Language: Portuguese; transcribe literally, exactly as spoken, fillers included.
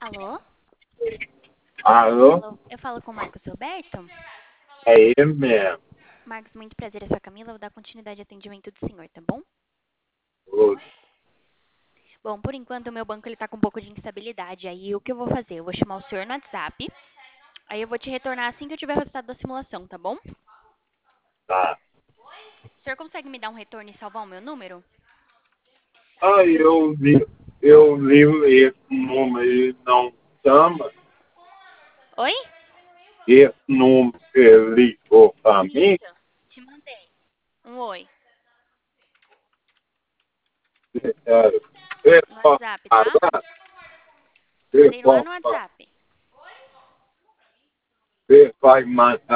Alô? Alô? Alô? Eu falo com o Marcos Roberto? É ele mesmo. Marcos, muito prazer, eu sou a Camila, eu vou dar continuidade ao atendimento do senhor, tá bom? Ô, Bom, por enquanto o meu banco ele tá com um pouco de instabilidade, aí o que eu vou fazer? Eu vou chamar o senhor no WhatsApp, aí eu vou te retornar assim que eu tiver o resultado da simulação, tá bom? tá. O senhor consegue me dar um retorno e salvar o meu número? Ah, eu vi, eu vi esse número e não chama. Oi? Esse número que ligou para mim, Isso, te mandei. Um oi. é, você No pode WhatsApp, tá? falar, você Mandei lá pode no falar, WhatsApp. você vai mandar